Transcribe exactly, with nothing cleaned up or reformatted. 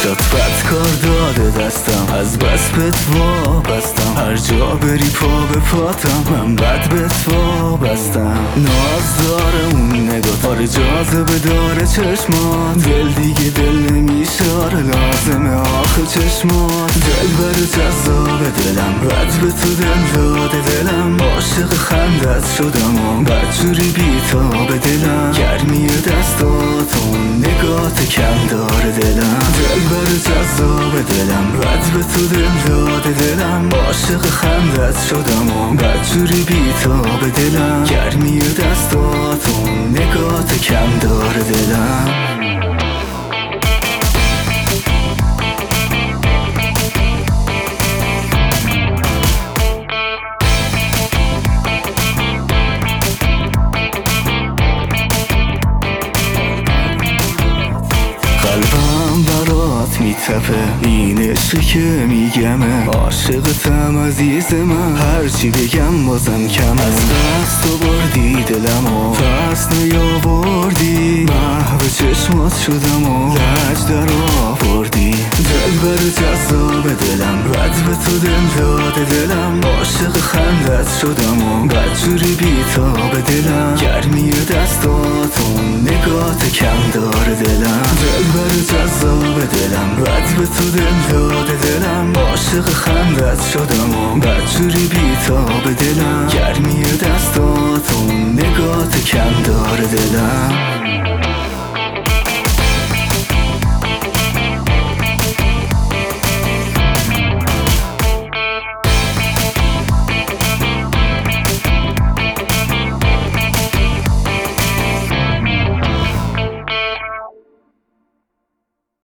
چشات بد کار داده دستم، از بس بهت وابستم، هر جا بری پا به پاتم، من بد بهت وابستم. ناز داره اون نگات، آره جاذبه داره چشمات، دل دیگه دل نمیشه، آره لازمه آخه چشمات. دل بر جذاب دلم، بد به تو دل داده دلم، عاشق خندت شدم و بدجوری بیتاب دلم، گرمی دستاتون نگات کم داره دلم. دل بر جذاب دلم، بد به تو دل داده دلم، عاشق خندت شدم و بدجوری بیتاب دلم، گرمی دستاتون نگات کم داره دلم. قلبم برات میتپه، این عشقی که میگمه، عاشقتم عزیز من، هرچی بگم بازم کم. از دست تو بردی دلمو، پس نیاوردی، محو چشمات شدم و لج در آوردی. دل بر جذاب دلم، بد به تو دل داده دلم، عاشق خندت شدم و بدجوری بیتاب دلم، گرمی دستاتون نگات کم داره دلم. دل بر جذاب دلم، بد به تو دل داده دلم، عاشق خندت شدم و بدجوری بیتاب دلم، گرمی دستاتون نگات کم داره دلم.